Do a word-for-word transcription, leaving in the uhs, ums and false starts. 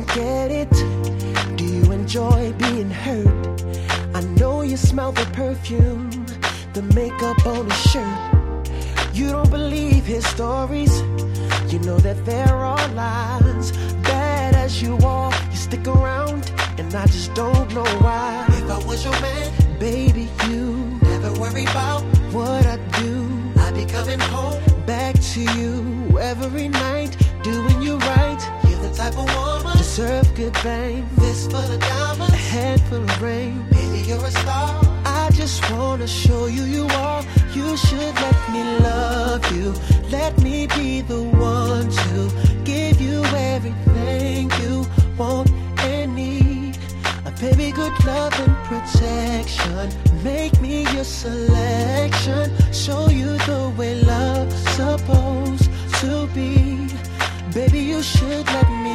get it? Do you enjoy being hurt? I know you smell the perfume, the makeup on his shirt. You don't believe his stories. You know that there are lies. Bad as you are, you stick around, and I just don't know why. If I was your man, baby, you never worry about what I do. I'd be coming home back to you every night, doing you right. You're the type of woman deserve good fame. Fist full of diamonds, a head full of rain. Baby, you're a star. I just wanna show you you are. You should let me love you. Let me be the one to give you everything you want and need. A baby, good love and protection. Make me your selection. Show you the way love's supposed to be. Baby, you should let me